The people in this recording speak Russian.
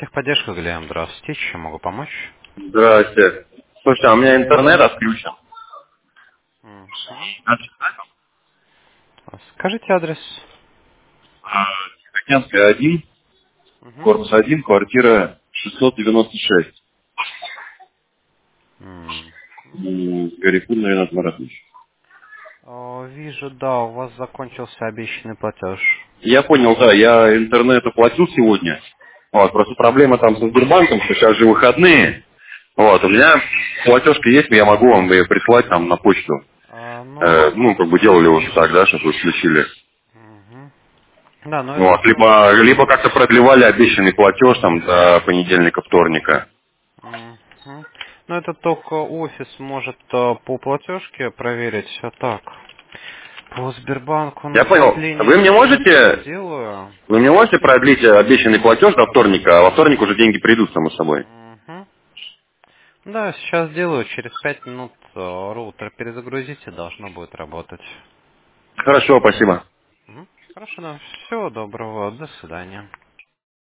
Техподдержка, Глеб, здравствуйте. Чем могу помочь? Здрасте. Слушайте, а у меня интернет отключен. Мгм. Скажите адрес. Тихоокеанская 1, Мгм. корпус 1, квартира 696. М. Гарикун Ренат Маратович. Вижу, да, у вас закончился обещанный платеж. Я понял, да, я интернет оплатил сегодня. Вот, просто проблема там со Сбербанком, что сейчас же выходные. Вот, у меня платежка есть, но я могу вам ее прислать там на почту. Ну, Ну, как бы делали уже так, да, чтобы вы включили. мгм. Да, но это Вот, только... либо как-то продлевали обещанный платеж там до понедельника, вторника. Мгм. Ну, это только офис может по платежке проверить. А так, по Сбербанку Я понял. начисления я сейчас сделаю. Вы мне можете продлить обещанный платеж до вторника, а во вторник уже деньги придут, само собой? Мгм. Да, сейчас сделаю. Через 5 минут роутер перезагрузите, должно будет работать. Хорошо, спасибо. Мгм. Хорошо, да. Всего доброго. До свидания.